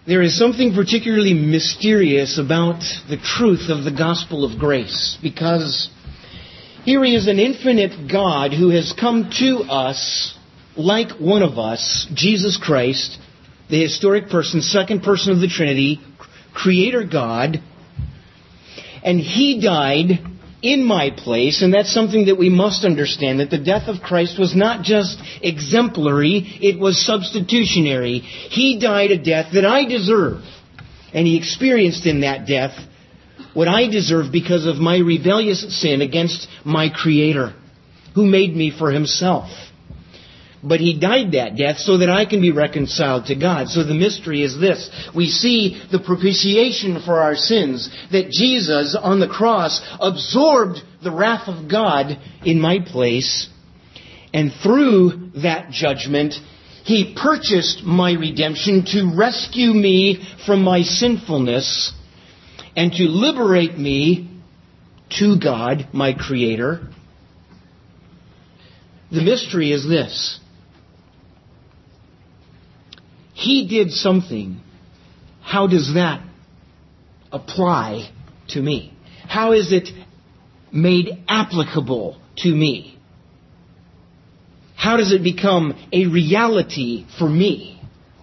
There is something particularly mysterious about the truth of the gospel of grace, because here He is an infinite God who has come to us like one of us, Jesus Christ, the historic person, second person of the Trinity, Creator God, and He died in my place, and that's something that we must understand, that the death of Christ was not just exemplary, it was substitutionary. He died a death that I deserve, and He experienced in that death what I deserve because of my rebellious sin against my Creator, who made me for Himself. But He died that death so that I can be reconciled to God. So the mystery is this. We see the propitiation for our sins, that Jesus on the cross absorbed the wrath of God in my place. And through that judgment, He purchased my redemption to rescue me from my sinfulness and to liberate me to God, my Creator. The mystery is this. He did something. How does that apply to me? How is it made applicable to me? How does it become a reality for me?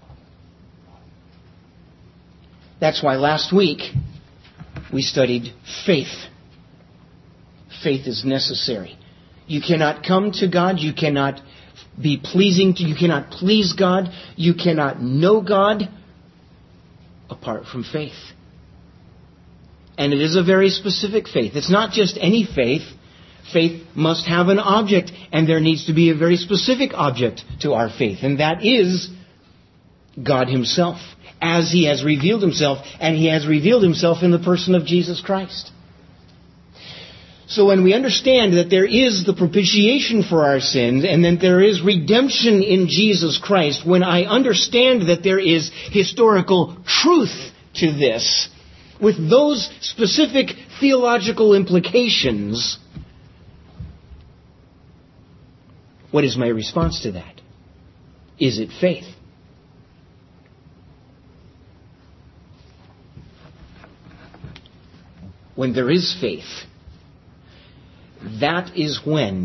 That's why last week we studied faith. Faith is necessary. You cannot come to God. You cannot be pleasing to, you cannot please God, you cannot know God apart from faith. And it is a very specific faith. It's not just any faith. Faith must have an object, and there needs to be a very specific object to our faith, and that is God Himself, as He has revealed Himself, and He has revealed Himself in the person of Jesus Christ. So when we understand that there is the propitiation for our sins and that there is redemption in Jesus Christ, when I understand that there is historical truth to this, with those specific theological implications, what is my response to that? Is it faith? When there is faith, that is when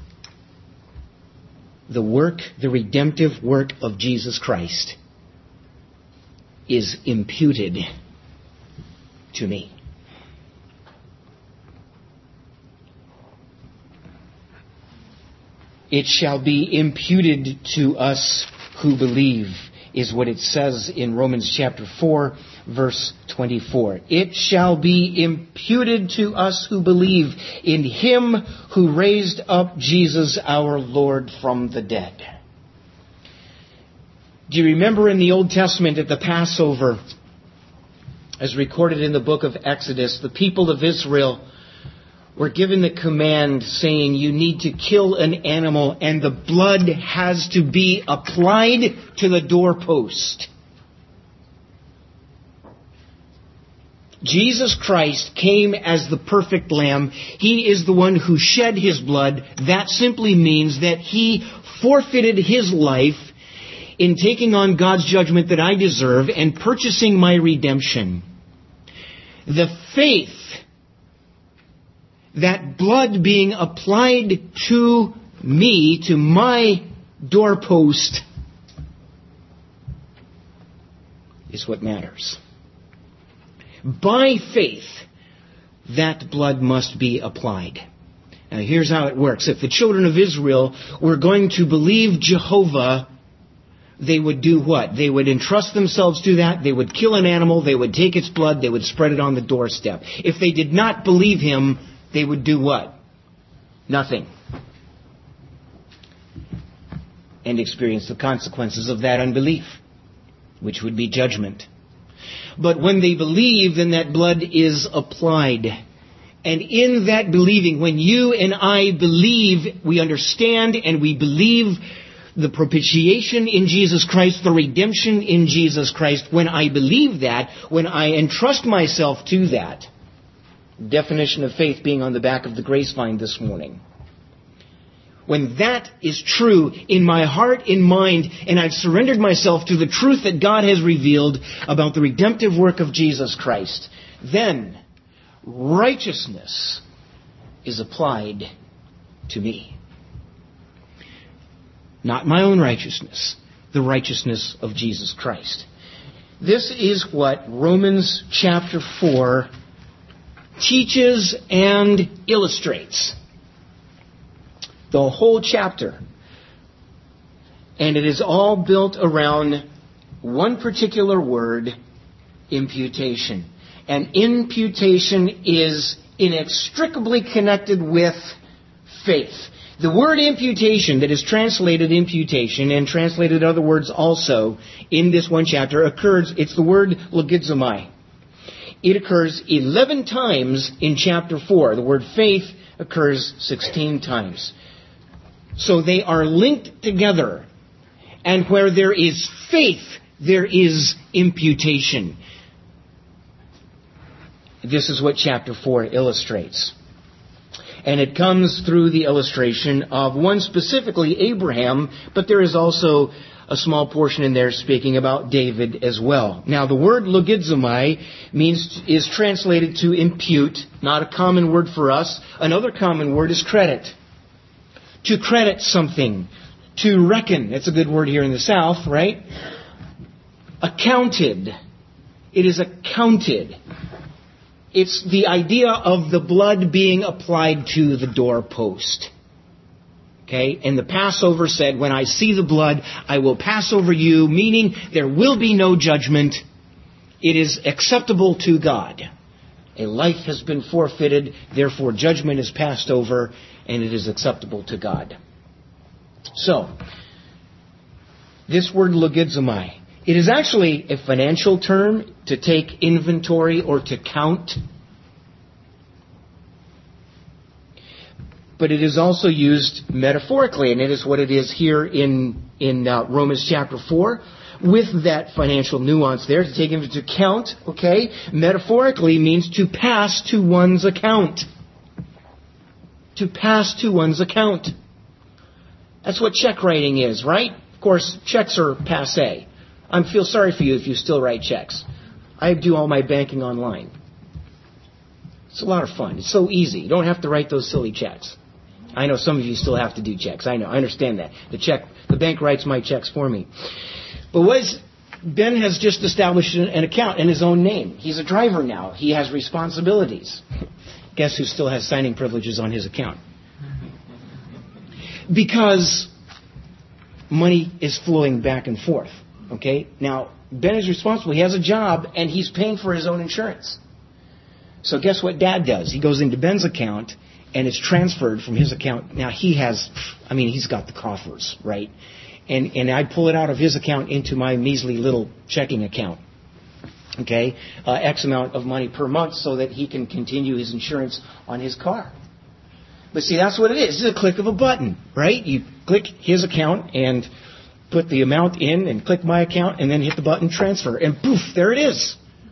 the redemptive work of Jesus Christ is imputed to me. It shall be imputed to us who believe, is what it says in Romans chapter 4, verse 24. It shall be imputed to us who believe in Him who raised up Jesus our Lord from the dead. Do you remember in the Old Testament at the Passover, as recorded in the book of Exodus, the people of Israel were given the command saying, you need to kill an animal and the blood has to be applied to the doorpost. Jesus Christ came as the perfect lamb. He is the one who shed His blood. That simply means that He forfeited His life in taking on God's judgment that I deserve and purchasing my redemption. The faith, that blood being applied to me, to my doorpost, is what matters. By faith, that blood must be applied. Now here's how it works. If the children of Israel were going to believe Jehovah, they would do what? They would entrust themselves to that. They would kill an animal. They would take its blood. They would spread it on the doorstep. If they did not believe Him, they would do what? Nothing. And experience the consequences of that unbelief, which would be judgment. But when they believe, then that blood is applied. And in that believing, when you and I believe, we understand and we believe the propitiation in Jesus Christ, the redemption in Jesus Christ, when I believe that, when I entrust myself to that, definition of faith being on the back of the grace vine this morning. when that is true in my heart, in mind, and I've surrendered myself to the truth that God has revealed about the redemptive work of Jesus Christ, then righteousness is applied to me. Not my own righteousness, the righteousness of Jesus Christ. This is what Romans chapter 4 teaches and illustrates. The whole chapter. And it is all built around one particular word, imputation. And imputation is inextricably connected with faith. The word imputation that is translated imputation and translated other words also in this one chapter occurs, it's the word logizomai. It occurs 11 times in chapter 4. The word faith occurs 16 times. So they are linked together. And where there is faith, there is imputation. This is what chapter 4 illustrates. And it comes through the illustration of one specifically, Abraham, but there is also a small portion in there speaking about David as well. Now, the word logizomai is translated to impute, not a common word for us. Another common word is credit. To credit something. To reckon. That's a good word here in the South, right? Accounted. It is accounted. It's the idea of the blood being applied to the doorpost. Okay? And the Passover said, when I see the blood, I will pass over you, meaning there will be no judgment. It is acceptable to God. A life has been forfeited, therefore judgment is passed over, and it is acceptable to God. So, this word logizomai, it is actually a financial term to take inventory or to count. But it is also used metaphorically, and it is what it is here in Romans chapter 4, with that financial nuance there, to take into account, okay? Metaphorically means to pass to one's account. To pass to one's account. That's what check writing is, right? Of course, checks are passé. I feel sorry for you if you still write checks. I do all my banking online. It's a lot of fun. It's so easy. You don't have to write those silly checks. I know some of you still have to do checks. I know. I understand that. The bank writes my checks for me. But Ben has just established an account in his own name. He's a driver now. He has responsibilities. Guess who still has signing privileges on his account? Because money is flowing back and forth. Okay? Now, Ben is responsible. He has a job, and he's paying for his own insurance. So guess what Dad does? He goes into Ben's account, and it's transferred from his account. Now, he's got the coffers, right? And I pull it out of his account into my measly little checking account. Okay? X amount of money per month so that he can continue his insurance on his car. But see, that's what it is. It's a click of a button, right? You click his account and put the amount in and click my account and then hit the button transfer. And poof, there it is.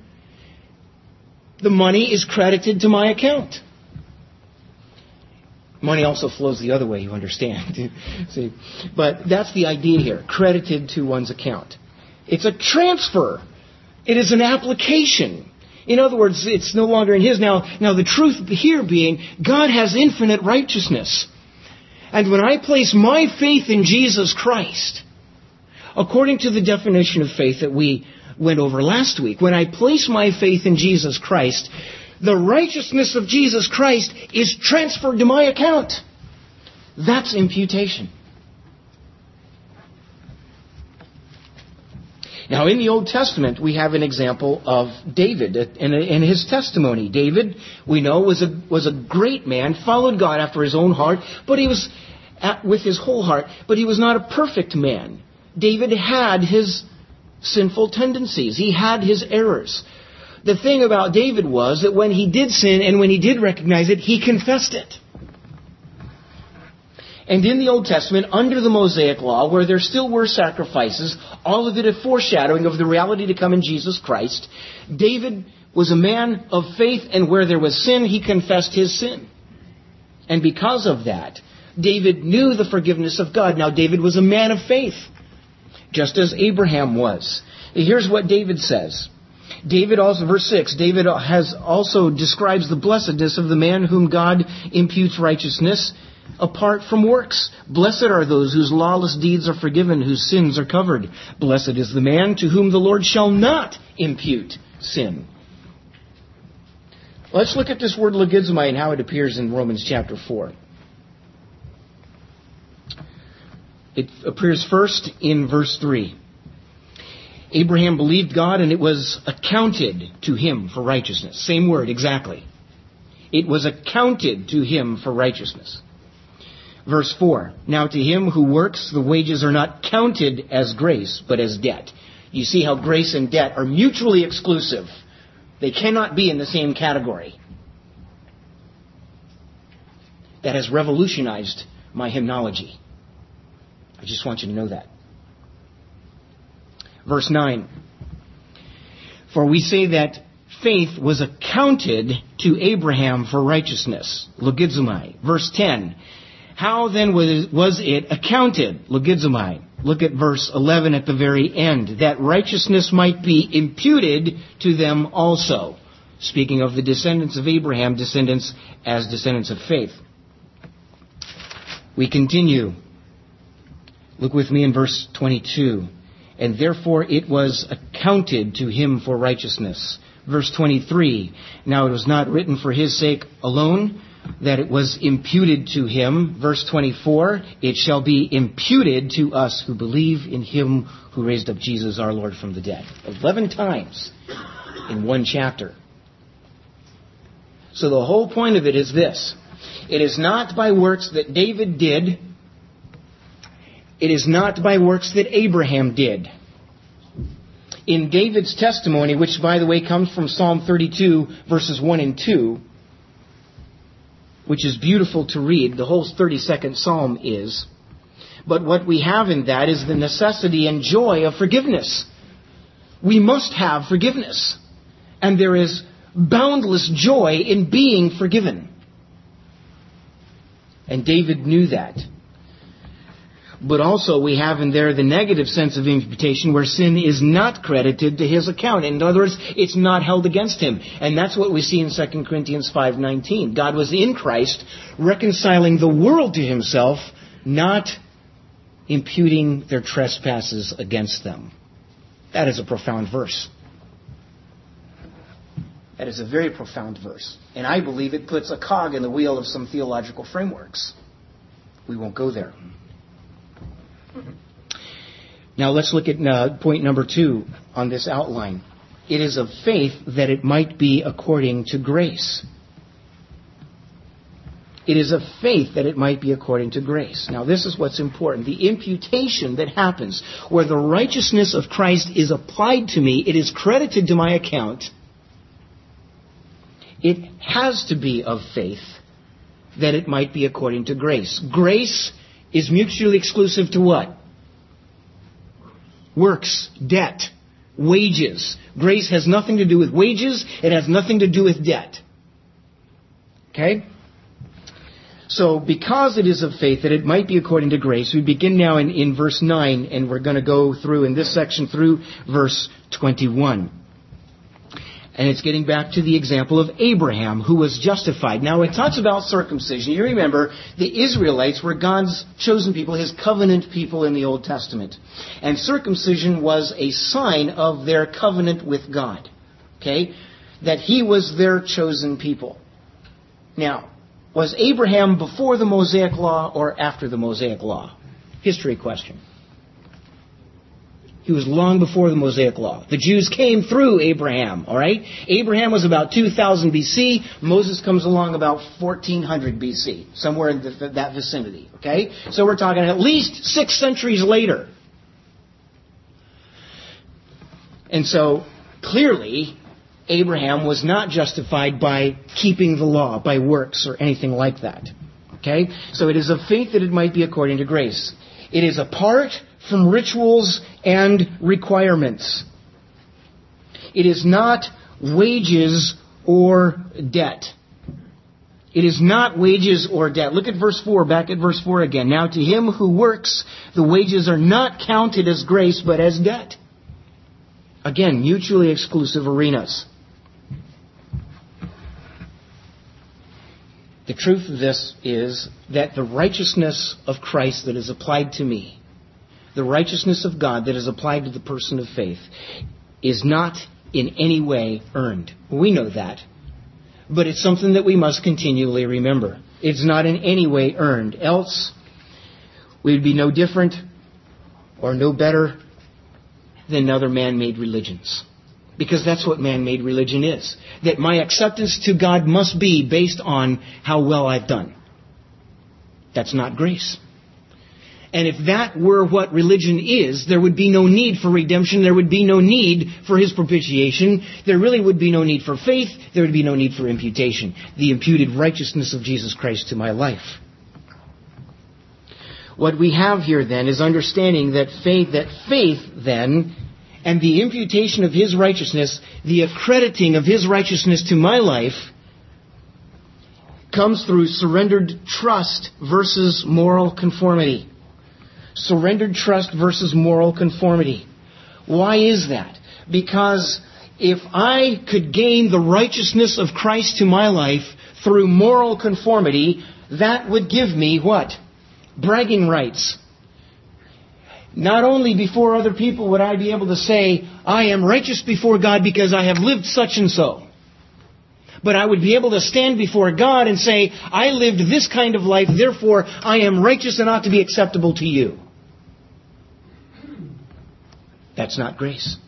The money is credited to my account. Money also flows the other way, you understand. See? But that's the idea here. Credited to one's account. It's a transfer. It is an application. In other words, it's no longer in his. Now the truth here being, God has infinite righteousness. And when I place my faith in Jesus Christ, according to the definition of faith that we went over last week, when I place my faith in Jesus Christ, the righteousness of Jesus Christ is transferred to my account. That's imputation. Now, in the Old Testament, we have an example of David and his testimony. David, we know, was a great man, followed God after his own heart, but he was with his whole heart, but he was not a perfect man. David had his sinful tendencies. He had his errors. The thing about David was that when he did sin and when he did recognize it, he confessed it. And in the Old Testament, under the Mosaic Law, where there still were sacrifices, all of it a foreshadowing of the reality to come in Jesus Christ, David was a man of faith, and where there was sin, he confessed his sin. And because of that, David knew the forgiveness of God. Now, David was a man of faith, just as Abraham was. Here's what David says. David also, verse 6, David also describes the blessedness of the man whom God imputes righteousness apart from works. Blessed are those whose lawless deeds are forgiven, whose sins are covered. Blessed is the man to whom the Lord shall not impute sin. Let's look at this word logizomai and how it appears in Romans chapter 4. It appears first in verse 3. Abraham believed God, and it was accounted to him for righteousness. Same word, exactly. It was accounted to him for righteousness. Verse 4. Now to him who works, the wages are not counted as grace, but as debt. You see how grace and debt are mutually exclusive. They cannot be in the same category. That has revolutionized my hymnology. I just want you to know that. Verse 9. For we say that faith was accounted to Abraham for righteousness. Logizomai. Verse 10. How then was it accounted? Logizomai. Look at verse 11 at the very end. That righteousness might be imputed to them also. Speaking of the descendants of Abraham, descendants as descendants of faith. We continue. Look with me in verse 22. And therefore it was accounted to him for righteousness. Verse 23. Now it was not written for his sake alone that it was imputed to him. Verse 24. It shall be imputed to us who believe in him who raised up Jesus our Lord from the dead. 11 times in one chapter. So the whole point of it is this. It is not by works that David did. It is not by works that Abraham did. In David's testimony, which, by the way, comes from Psalm 32, verses 1 and 2, which is beautiful to read, the whole 32nd Psalm is, but what we have in that is the necessity and joy of forgiveness. We must have forgiveness. And there is boundless joy in being forgiven. And David knew that. But also we have in there the negative sense of imputation where sin is not credited to his account. In other words, it's not held against him. And that's what we see in 2 Corinthians 5:19. God was in Christ reconciling the world to himself, not imputing their trespasses against them. That is a profound verse. That is a very profound verse. And I believe it puts a cog in the wheel of some theological frameworks. We won't go there. Now let's look at point number 2 on this outline. It is of faith that it might be according to grace. It is of faith that it might be according to grace. Now this is what's important. The imputation that happens where the righteousness of Christ is applied to me, it is credited to my account. It has to be of faith that it might be according to grace. Grace is mutually exclusive to what? Works, debt, wages. Grace has nothing to do with wages. It has nothing to do with debt. Okay? So because it is of faith that it might be according to grace, we begin now in verse 9, and we're going to go through in this section through verse 21. And it's getting back to the example of Abraham, who was justified. Now, it talks about circumcision. You remember, the Israelites were God's chosen people, his covenant people in the Old Testament. And circumcision was a sign of their covenant with God. Okay? That he was their chosen people. Now, was Abraham before the Mosaic Law or after the Mosaic Law? History question. He was long before the Mosaic Law. The Jews came through Abraham, all right? Abraham was about 2000 BC. Moses comes along about 1400 BC, somewhere in that vicinity, okay? So we're talking at least 6 centuries later. And so, clearly, Abraham was not justified by keeping the law, by works or anything like that, okay? So it is of faith that it might be according to grace. It is apart from rituals and requirements. It is not wages or debt. It is not wages or debt. Look at verse 4, back at verse 4 again. Now to him who works, the wages are not counted as grace, but as debt. Again, mutually exclusive arenas. The truth of this is that the righteousness of Christ that is applied to me, the righteousness of God that is applied to the person of faith, is not in any way earned. We know that. But it's something that we must continually remember. It's not in any way earned. Else, we would be no different or no better than other man-made religions. Because that's what man-made religion is. That my acceptance to God must be based on how well I've done. That's not grace. And if that were what religion is, there would be no need for redemption. There would be no need for His propitiation. There really would be no need for faith. There would be no need for imputation. The imputed righteousness of Jesus Christ to my life. What we have here then is understanding that faith then, and the imputation of His righteousness, the accrediting of His righteousness to my life, comes through surrendered trust versus moral conformity. Surrendered trust versus moral conformity. Why is that? Because if I could gain the righteousness of Christ to my life through moral conformity, that would give me what? Bragging rights. Not only before other people would I be able to say, I am righteous before God because I have lived such and so. But I would be able to stand before God and say, I lived this kind of life, therefore I am righteous and ought to be acceptable to you. That's not grace.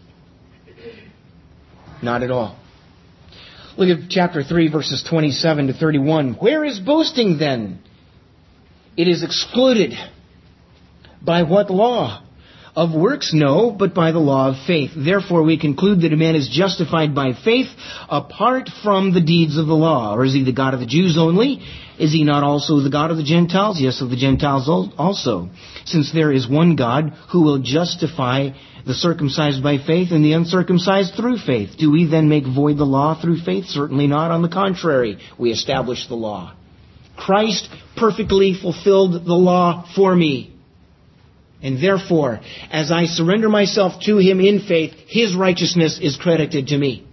Not at all. Look at chapter 3, verses 27 to 31. Where is boasting then? It is excluded. By what law? Of works, no, but by the law of faith. Therefore we conclude that a man is justified by faith apart from the deeds of the law. Or is he the God of the Jews only? Is he not also the God of the Gentiles? Yes, of the Gentiles also. Since there is one God who will justify the circumcised by faith and the uncircumcised through faith. Do we then make void the law through faith? Certainly not. On the contrary, we establish the law. Christ perfectly fulfilled the law for me. And therefore, as I surrender myself to Him in faith, His righteousness is credited to me.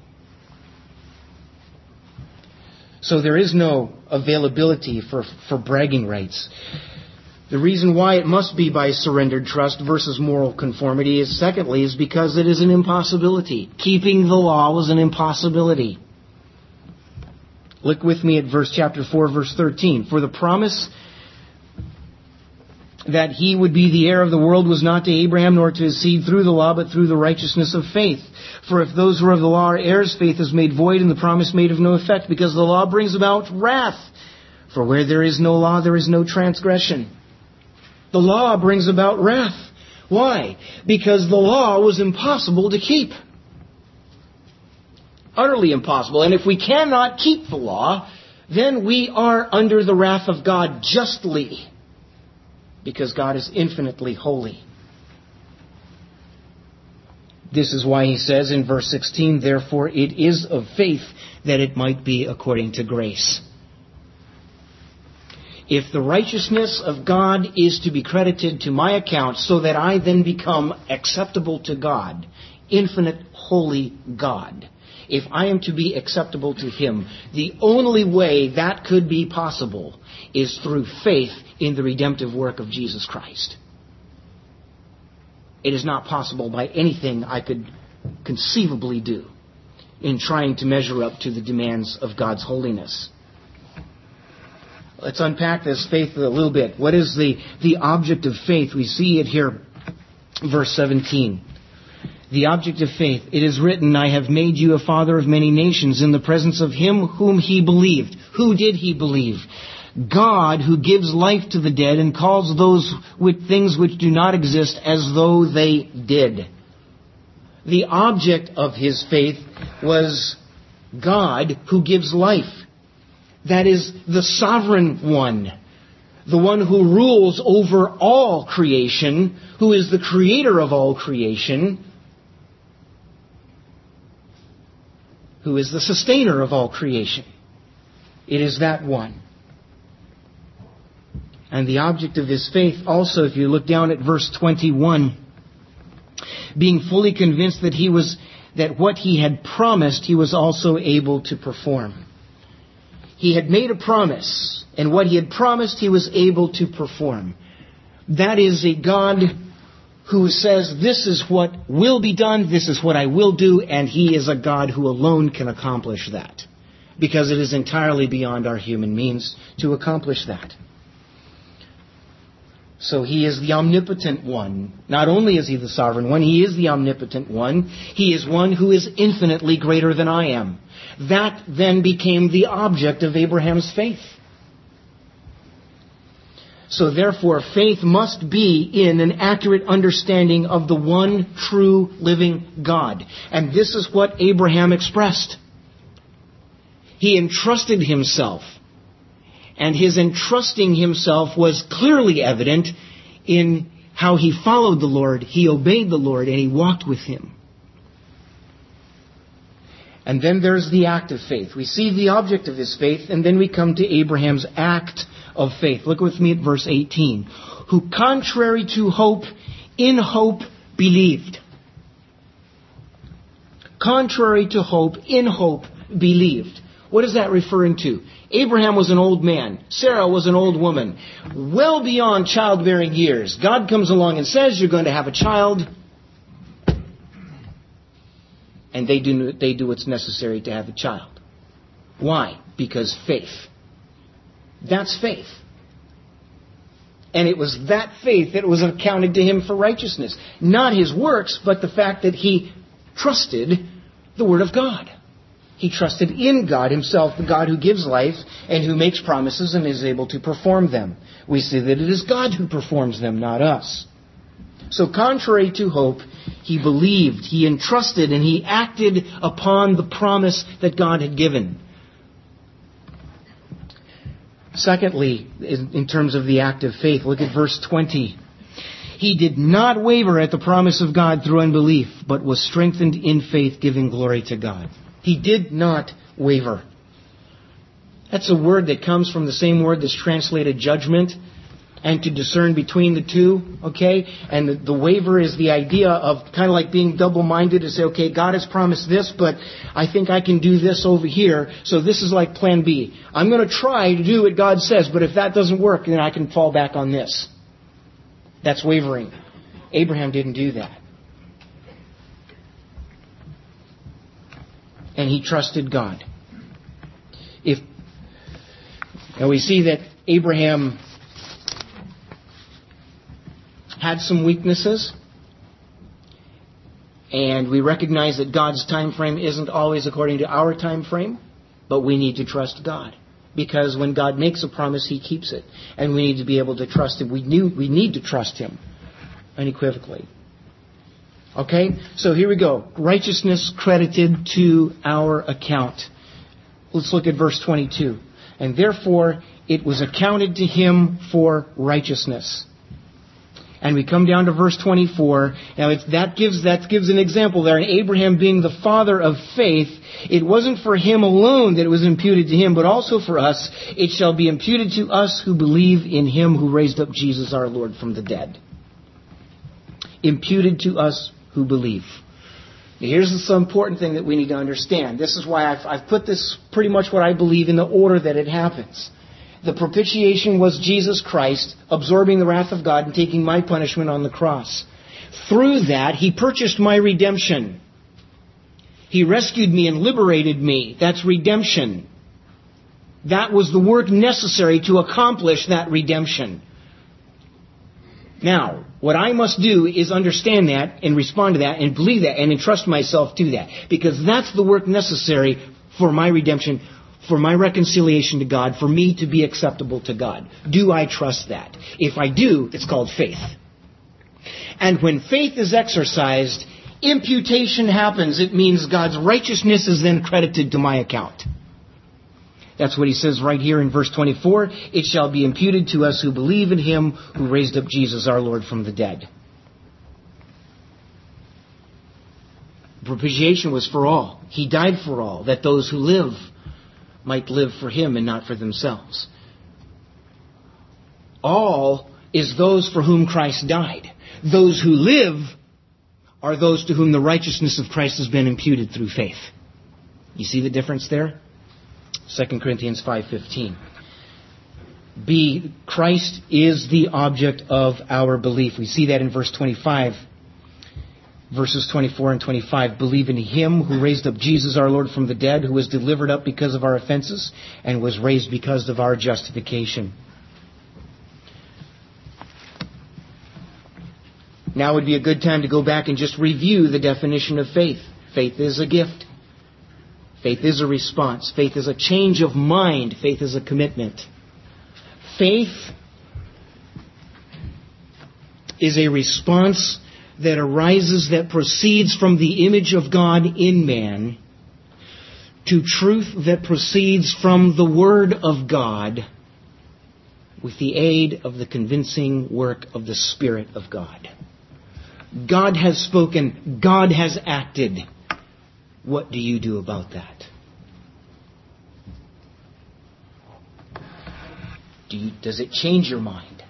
So there is no availability for bragging rights. The reason why it must be by surrendered trust versus moral conformity is, secondly, is because it is an impossibility. Keeping the law was an impossibility. Look with me at chapter 4, verse 13. For the promise that he would be the heir of the world was not to Abraham nor to his seed through the law, but through the righteousness of faith. For if those who are of the law are heirs, faith is made void and the promise made of no effect, because the law brings about wrath. For where there is no law, there is no transgression. The law brings about wrath. Why? Because the law was impossible to keep. Utterly impossible. And if we cannot keep the law, then we are under the wrath of God justly. Because God is infinitely holy. This is why he says in verse 16, therefore it is of faith that it might be according to grace. If the righteousness of God is to be credited to my account so that I then become acceptable to God, infinite, holy God, if I am to be acceptable to Him, the only way that could be possible is through faith in the redemptive work of Jesus Christ. It is not possible by anything I could conceivably do in trying to measure up to the demands of God's holiness. Let's unpack this faith a little bit. What is the object of faith? We see it here, verse 17. The object of faith. It is written, I have made you a father of many nations in the presence of him whom he believed. Who did he believe? God, who gives life to the dead and calls those with things which do not exist as though they did. The object of his faith was God who gives life. That is the sovereign one. The one who rules over all creation, who is the creator of all creation, who is the sustainer of all creation. It is that one. And the object of his faith also, if you look down at verse 21, being fully convinced that what he had promised, he was also able to perform. He had made a promise, and what he had promised, he was able to perform. That is a God who says, this is what will be done, this is what I will do, and he is a God who alone can accomplish that. Because it is entirely beyond our human means to accomplish that. So he is the omnipotent one. Not only is he the sovereign one, he is the omnipotent one. He is one who is infinitely greater than I am. That then became the object of Abraham's faith. So therefore, faith must be in an accurate understanding of the one true living God. And this is what Abraham expressed. He entrusted himself. And his entrusting himself was clearly evident in how he followed the Lord, he obeyed the Lord, and he walked with him. And then there's the act of faith. We see the object of his faith, and then we come to Abraham's act of faith. Look with me at verse 18. Who contrary to hope, in hope believed. Contrary to hope, in hope believed. What is that referring to? Abraham was an old man. Sarah was an old woman. Well beyond childbearing years. God comes along and says, you're going to have a child. And they do what's necessary to have a child. Why? Because faith. That's faith. And it was that faith that was accounted to him for righteousness. Not his works, but the fact that he trusted the Word of God. He trusted in God himself, the God who gives life and who makes promises and is able to perform them. We see that it is God who performs them, not us. So contrary to hope, he believed, he entrusted, and he acted upon the promise that God had given. Secondly, in terms of the act of faith, look at verse 20. He did not waver at the promise of God through unbelief, but was strengthened in faith, giving glory to God. He did not waver. That's a word that comes from the same word that's translated judgment, and to discern between the two, okay? And the waver is the idea of kind of like being double-minded to say, okay, God has promised this, but I think I can do this over here, so this is like plan B. I'm going to try to do what God says, but if that doesn't work, then I can fall back on this. That's wavering. Abraham didn't do that. And he trusted God. Now we see that Abraham had some weaknesses, and we recognize that God's time frame isn't always according to our time frame, but we need to trust God. Because when God makes a promise, He keeps it. And we need to be able to trust Him. We need to trust Him unequivocally. Okay? So here we go. Righteousness credited to our account. Let's look at verse 22. And therefore, it was accounted to him for righteousness. And we come down to verse 24. Now that gives an example there. And Abraham being the father of faith, it wasn't for him alone that it was imputed to him, but also for us. It shall be imputed to us who believe in him who raised up Jesus our Lord from the dead. Imputed to us who believe. Now, here's the important thing that we need to understand. This is why I've put this pretty much what I believe in the order that it happens. The propitiation was Jesus Christ absorbing the wrath of God and taking my punishment on the cross. Through that, He purchased my redemption. He rescued me and liberated me. That's redemption. That was the work necessary to accomplish that redemption. Now, what I must do is understand that and respond to that and believe that and entrust myself to that. Because that's the work necessary for my redemption, for my reconciliation to God, for me to be acceptable to God. Do I trust that? If I do, it's called faith. And when faith is exercised, imputation happens. It means God's righteousness is then credited to my account. That's what He says right here in verse 24. It shall be imputed to us who believe in Him who raised up Jesus our Lord from the dead. Propitiation was for all. He died for all, that those who live might live for Him and not for themselves. All is those for whom Christ died. Those who live are those to whom the righteousness of Christ has been imputed through faith. You see the difference there? 2 Corinthians 5:15. B, Christ is the object of our belief. We see that in verse 25. Verses 24 and 25. Believe in Him who raised up Jesus our Lord from the dead, who was delivered up because of our offenses and was raised because of our justification. Now would be a good time to go back and just review the definition of faith. Faith is a gift. Faith is a response. Faith is a change of mind. Faith is a commitment. Faith is a response that arises, that proceeds from the image of God in man to truth that proceeds from the Word of God with the aid of the convincing work of the Spirit of God. God has spoken. God has acted. What do you do about that? Does it change your mind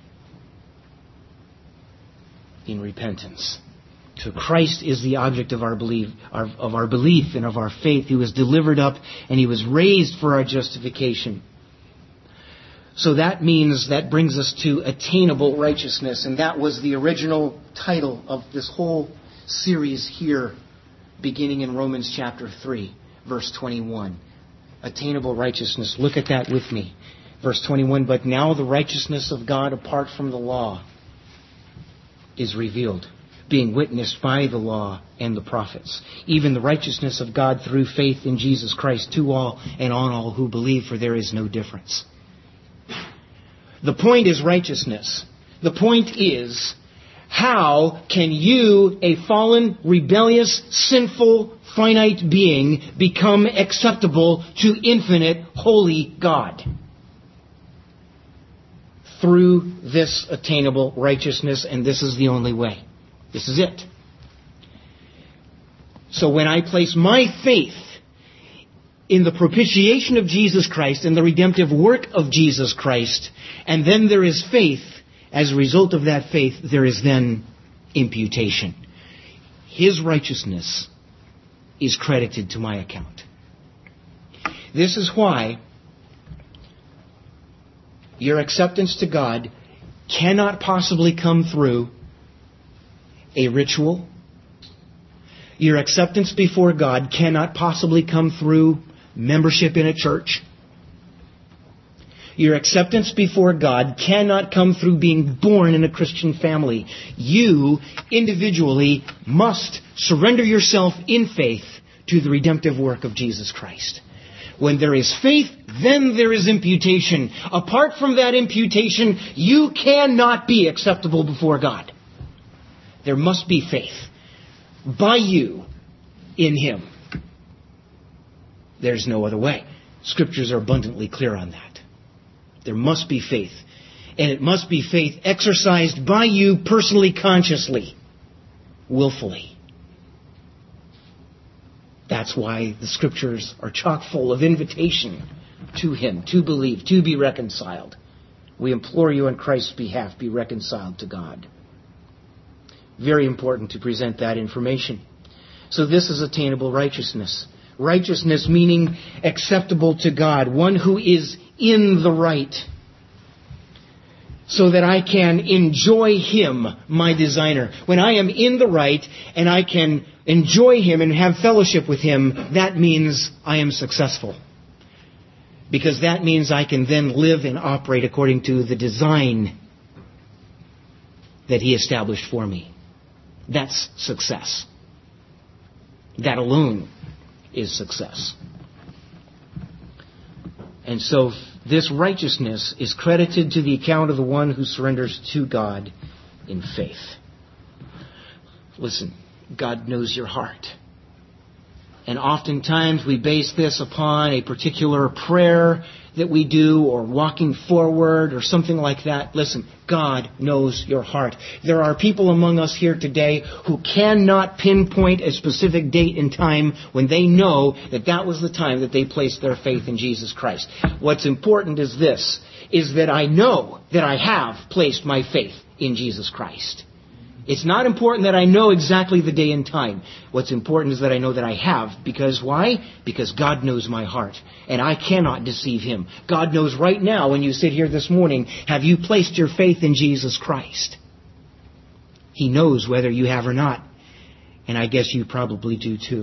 in repentance? So Christ is the object of our belief and of our faith. He was delivered up and He was raised for our justification. So that brings us to attainable righteousness. And that was the original title of this whole series here, beginning in Romans chapter 3, verse 21. Attainable righteousness. Look at that with me. Verse 21, but now the righteousness of God apart from the law is revealed, being witnessed by the law and the prophets. Even the righteousness of God through faith in Jesus Christ to all and on all who believe, for there is no difference. The point is righteousness. The point is, how can you, a fallen, rebellious, sinful, finite being, become acceptable to infinite, holy God? Through this attainable righteousness, and this is the only way. This is it. So when I place my faith in the propitiation of Jesus Christ and the redemptive work of Jesus Christ, and then there is faith, as a result of that faith, there is then imputation. His righteousness is credited to my account. This is why your acceptance to God cannot possibly come through a ritual. Your acceptance before God cannot possibly come through membership in a church. Your acceptance before God cannot come through being born in a Christian family. You individually must surrender yourself in faith to the redemptive work of Jesus Christ. When there is faith, then there is imputation. Apart from that imputation, you cannot be acceptable before God. There must be faith by you in Him. There's no other way. Scriptures are abundantly clear on that. There must be faith. And it must be faith exercised by you personally, consciously, willfully. That's why the Scriptures are chock full of invitation to Him, to believe, to be reconciled. We implore you on Christ's behalf, be reconciled to God. Very important to present that information. So this is attainable righteousness. Righteousness meaning acceptable to God, one who is in the right, so that I can enjoy Him, my designer. When I am in the right and I can enjoy Him and have fellowship with Him, that means I am successful. Because that means I can then live and operate according to the design that He established for me. That's success. That alone is success. And so this righteousness is credited to the account of the one who surrenders to God in faith. Listen, God knows your heart. And oftentimes we base this upon a particular prayer that we do, or walking forward, or something like that. Listen, God knows your heart. There are people among us here today who cannot pinpoint a specific date and time when they know that that was the time that they placed their faith in Jesus Christ. What's important is this, is that I know that I have placed my faith in Jesus Christ. It's not important that I know exactly the day and time. What's important is that I know that I have. Because why? Because God knows my heart. And I cannot deceive Him. God knows right now when you sit here this morning, have you placed your faith in Jesus Christ? He knows whether you have or not. And I guess you probably do too.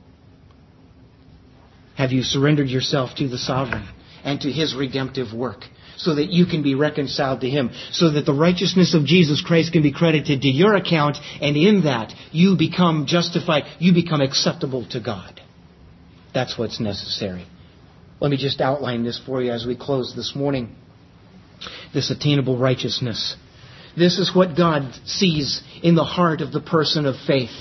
Have you surrendered yourself to the sovereign and to His redemptive work, so that you can be reconciled to Him, so that the righteousness of Jesus Christ can be credited to your account, and in that you become justified, you become acceptable to God. That's what's necessary. Let me just outline this for you as we close this morning. This attainable righteousness. This is what God sees in the heart of the person of faith.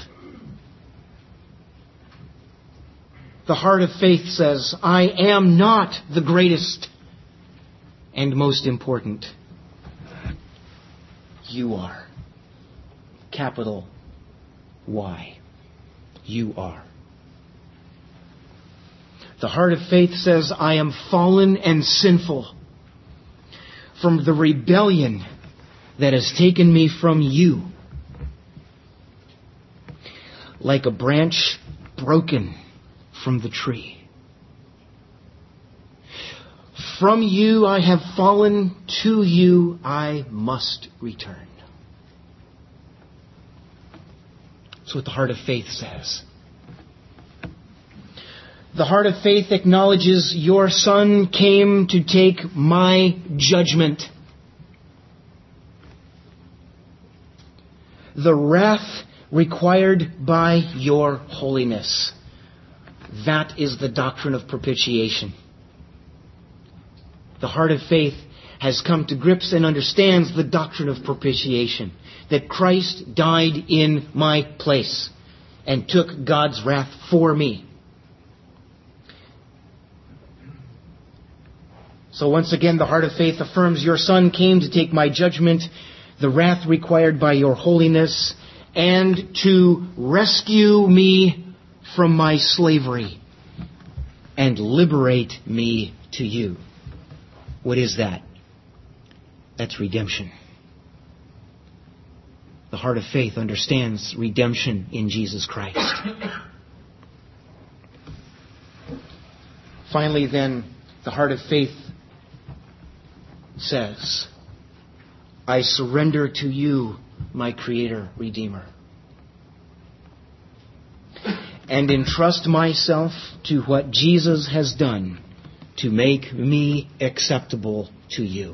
The heart of faith says, I am not the greatest and most important. You are. Capital Y. You are. The heart of faith says, I am fallen and sinful from the rebellion that has taken me from you. Like a branch broken from the tree. From you I have fallen, to you I must return. That's what the heart of faith says. The heart of faith acknowledges your Son came to take my judgment. The wrath required by your holiness. That is the doctrine of propitiation. The heart of faith has come to grips and understands the doctrine of propitiation. That Christ died in my place and took God's wrath for me. So once again, the heart of faith affirms your Son came to take my judgment, the wrath required by your holiness, and to rescue me from my slavery and liberate me to you. What is that? That's redemption. The heart of faith understands redemption in Jesus Christ. Finally, then, the heart of faith says, I surrender to you, my Creator, Redeemer, and entrust myself to what Jesus has done to make me acceptable to you.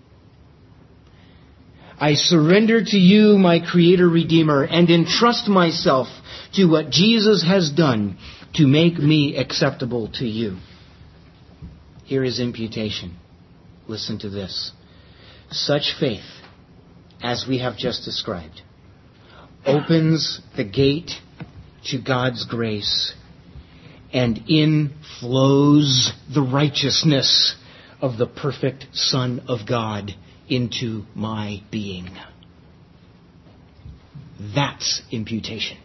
I surrender to you, my Creator, Redeemer, and entrust myself to what Jesus has done to make me acceptable to you. Here is imputation. Listen to this. Such faith, as we have just described, opens the gate to God's grace, and in flows the righteousness of the perfect Son of God into my being. That's imputation.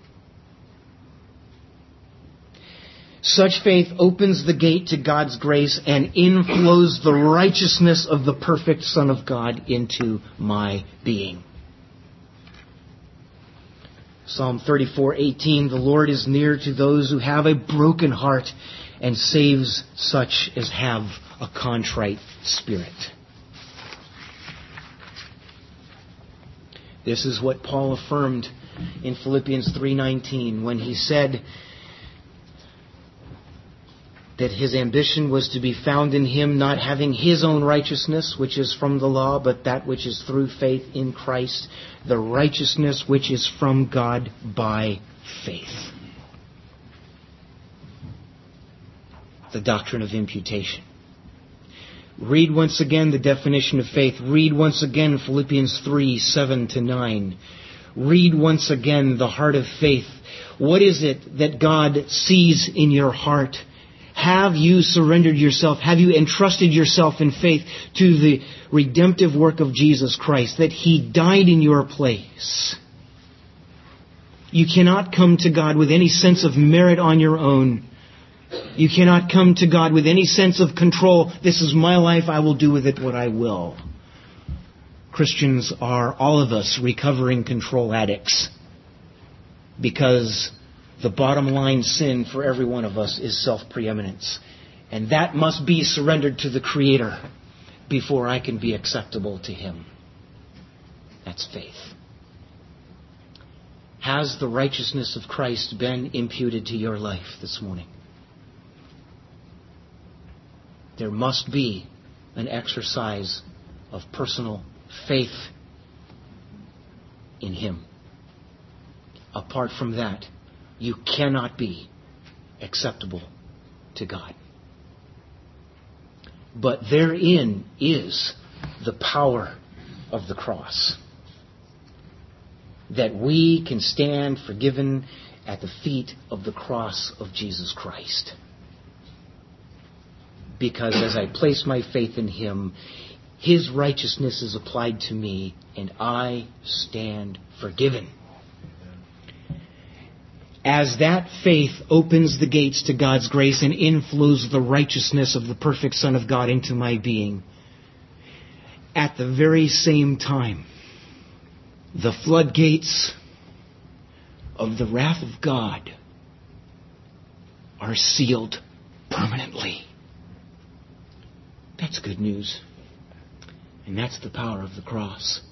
Such faith opens the gate to God's grace and inflows the righteousness of the perfect Son of God into my being. Psalm 34:18, the Lord is near to those who have a broken heart and saves such as have a contrite spirit. This is what Paul affirmed in Philippians 3:19 when he said that his ambition was to be found in Him, not having his own righteousness, which is from the law, but that which is through faith in Christ, the righteousness which is from God by faith. The doctrine of imputation. Read once again the definition of faith. Read once again Philippians 3:7-9. read once again the heart of faith. What is it that God sees in your heart? Have you surrendered yourself? Have you entrusted yourself in faith to the redemptive work of Jesus Christ, that He died in your place? You cannot come to God with any sense of merit on your own. You cannot come to God with any sense of control. This is my life. I will do with it what I will. Christians are, all of us, recovering control addicts, because the bottom line sin for every one of us is self-preeminence. And that must be surrendered to the Creator before I can be acceptable to Him. That's faith. Has the righteousness of Christ been imputed to your life this morning? There must be an exercise of personal faith in Him. Apart from that, you cannot be acceptable to God. But therein is the power of the cross, that we can stand forgiven at the feet of the cross of Jesus Christ. Because as I place my faith in Him, His righteousness is applied to me, and I stand forgiven. As that faith opens the gates to God's grace and inflows the righteousness of the perfect Son of God into my being, at the very same time, the floodgates of the wrath of God are sealed permanently. That's good news. And that's the power of the cross.